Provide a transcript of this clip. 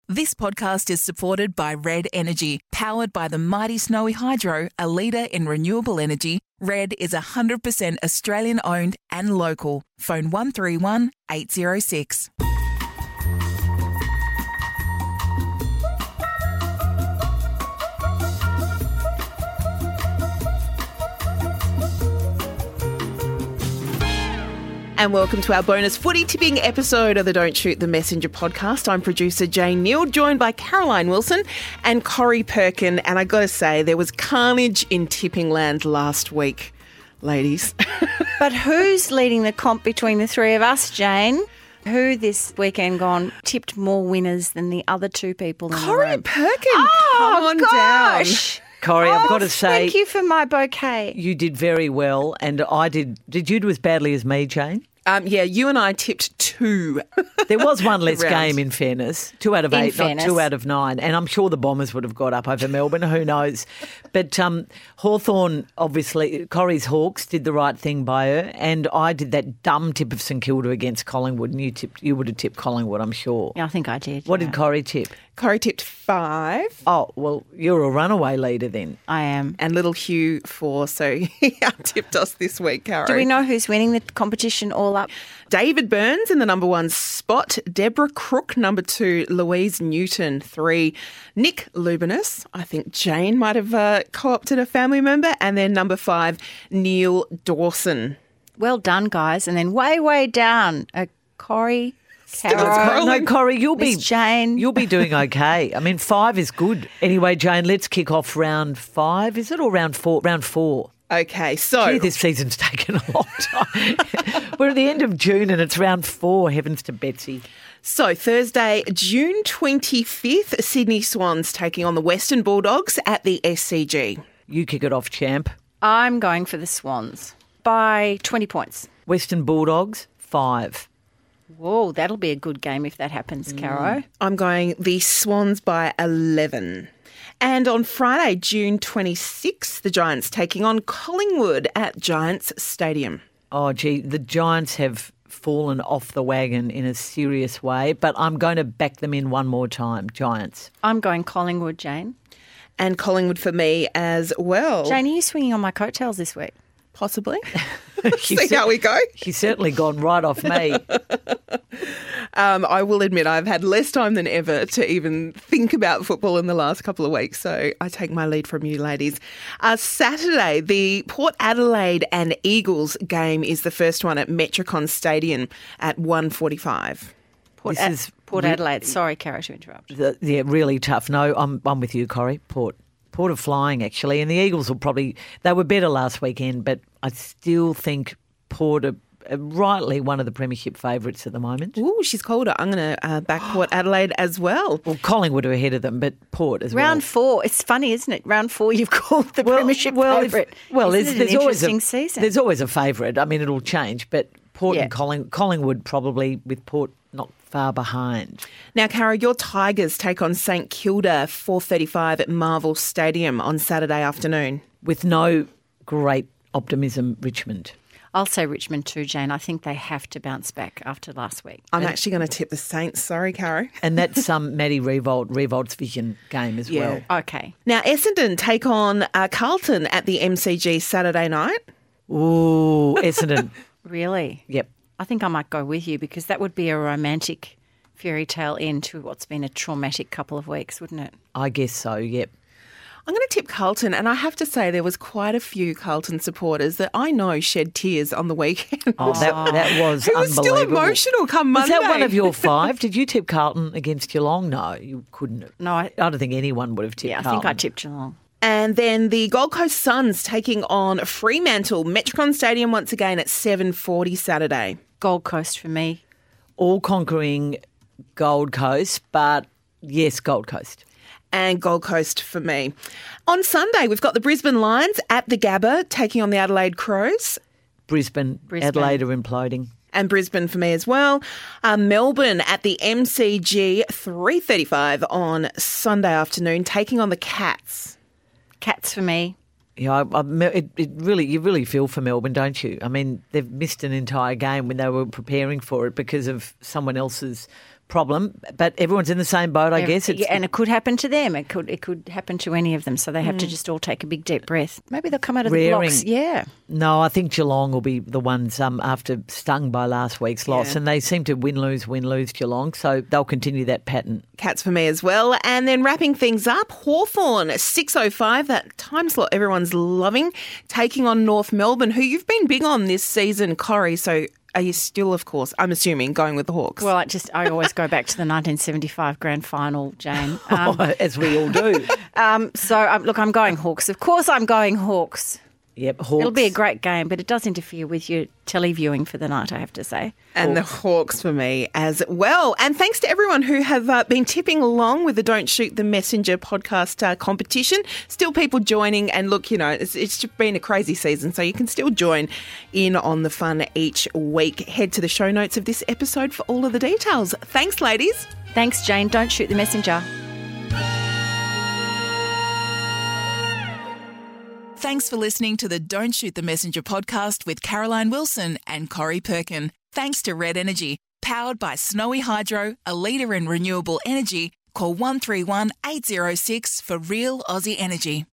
This podcast is supported by Red Energy, powered by the mighty Snowy Hydro, a leader in renewable energy. Red is 100% Australian owned and local. Phone 131 806. And welcome to our bonus footy tipping episode of the Don't Shoot the Messenger podcast. I'm producer Jane Neal, joined by Caroline Wilson and Corrie Perkin. And I got to say, there was carnage in tipping land last week, ladies. But who's leading the comp between the three of us, Jane? Who this weekend gone tipped more winners than the other two people in the Corrie room? Perkin, come on gosh. down. Corrie, I've got to say, Thank you for my bouquet. you did very well, and I did. Did you do as badly as me, Jane? Yeah, you and I tipped 2. There was one less Round. game in fairness, 2 out of 8, fairness. not 2 out of 9. And I'm sure the Bombers would have got up over Melbourne, who knows. But Hawthorn, obviously, Corrie's Hawks did the right thing by her, and I did that dumb tip of St Kilda against Collingwood, and you would have tipped Collingwood, I'm sure. Yeah, I think I did. What yeah. did Corrie tip? Corrie tipped 5 Oh, well, you're a runaway leader then. I am. and little Hugh 4. So he tipped us this week, Corrie. Do we know who's winning the competition all up? David Burns in the number 1 spot, Deborah Crook number 2, Louise Newton 3, Nick Lubinas, I think Jane might have co-opted a family member, and then number 5, Neil Dawson. Well done, guys. And then way down, Corrie, Carol, No, Corrie, you'll Miss be Jane. You'll be doing okay. I mean, 5 is good. Anyway, Jane, let's kick off round 5. Is it or round 4? Round 4. Okay, so Gee, this season's taken a long time. We're at the end of June and it's round 4. Heavens to Betsy. Thursday, June 25th, Sydney Swans taking on the Western Bulldogs at the SCG. You kick it off, champ. I'm going for the Swans by 20 points. Western Bulldogs, 5. Whoa, that'll be a good game if that happens, Caro. I'm going the Swans by 11. And on Friday, June 26th, the Giants taking on Collingwood at Giants Stadium. Oh, gee, the Giants have fallen off the wagon in a serious way, but I'm going to back them in one more time, Giants. I'm going Collingwood, Jane. And Collingwood for me as well. Jane, are you swinging on my coattails this week? Possibly. She's See how we go. She's certainly gone right off me. I will admit I've had less time than ever to even think about football in the last couple of weeks, so I take my lead from you ladies. Saturday, the Port Adelaide and Eagles game is the first one at Metricon Stadium at 1:45. Port Adelaide. Sorry, Caro, to interrupt. Yeah, really tough. No, I'm with you, Corrie. Port are flying, actually, and the Eagles will probably... They were better last weekend, but I still think Port are rightly one of the premiership favourites at the moment. Ooh, she's called her. I'm going to back Port Adelaide as well. Well, Collingwood are ahead of them, but Port as well. Round 4. It's funny, isn't it? Round 4, you've called the premiership favourite. Isn't it an interesting season? There's always a favourite. I mean, it'll change, but Port Yeah. and Collingwood probably with Port not far behind. Now, Cara, your Tigers take on St Kilda 4:35 at Marvel Stadium on Saturday afternoon. With no great optimism, Richmond. I'll say Richmond too, Jane. I think they have to bounce back after last week. I'm actually going to tip the Saints. Sorry, Caro. And that's Maddie Revolt's Vision game as well. Okay. Now, Essendon take on Carlton at the MCG Saturday night. Ooh, Essendon. Really? Yep. I think I might go with you because that would be a romantic fairy tale end to what's been a traumatic couple of weeks, wouldn't it? I guess so, yep. I'm going to tip Carlton, and I have to say there was quite a few Carlton supporters that I know shed tears on the weekend. Oh, that was It was still unbelievable. emotional come Was Monday. that one of your 5? Did you tip Carlton against Geelong? No, you couldn't have. No, I don't think anyone would have tipped think Carlton. I tipped Geelong. And then the Gold Coast Suns taking on Fremantle, Metricon Stadium once again at 7:40 Saturday. Gold Coast for me. All conquering Gold Coast, but yes, Gold Coast. And Gold Coast for me. On Sunday, we've got the Brisbane Lions at the Gabba taking on the Adelaide Crows. Brisbane. Adelaide are imploding. And Brisbane for me as well. Melbourne at the MCG 3:35 on Sunday afternoon taking on the Cats. Cats for me. Yeah, you really feel for Melbourne, don't you? I mean, they've missed an entire game when they were preparing for it because of someone else's problem, but everyone's in the same boat, I guess. And it could happen to them. It could happen to any of them. So they have to just all take a big deep breath. Maybe they'll come out of the blocks. Yeah. No, I think Geelong will be the ones after stung by last week's loss, and they seem to win, lose, Geelong, so they'll continue that pattern. Cats for me as well. And then wrapping things up, Hawthorn, 6:05, that time slot everyone's loving, taking on North Melbourne, who you've been big on this season, Corrie, so are you still, of course, I'm assuming, going with the Hawks? Well, I always go back to the 1975 grand final, Jane. As we all do. Look, I'm going Hawks. Of course I'm going Hawks. Yep, Hawks. It'll be a great game, but it does interfere with your televiewing for the night, I have to say. And the Hawks for me as well. And thanks to everyone who have been tipping along with the Don't Shoot the Messenger podcast competition. Still people joining. And look, it's been a crazy season, so you can still join in on the fun each week. Head to the show notes of this episode for all of the details. Thanks, ladies. Thanks, Jane. Don't shoot the messenger. Thanks for listening to the Don't Shoot the Messenger podcast with Caroline Wilson and Corrie Perkin. Thanks to Red Energy, powered by Snowy Hydro, a leader in renewable energy. Call 131 806 for real Aussie energy.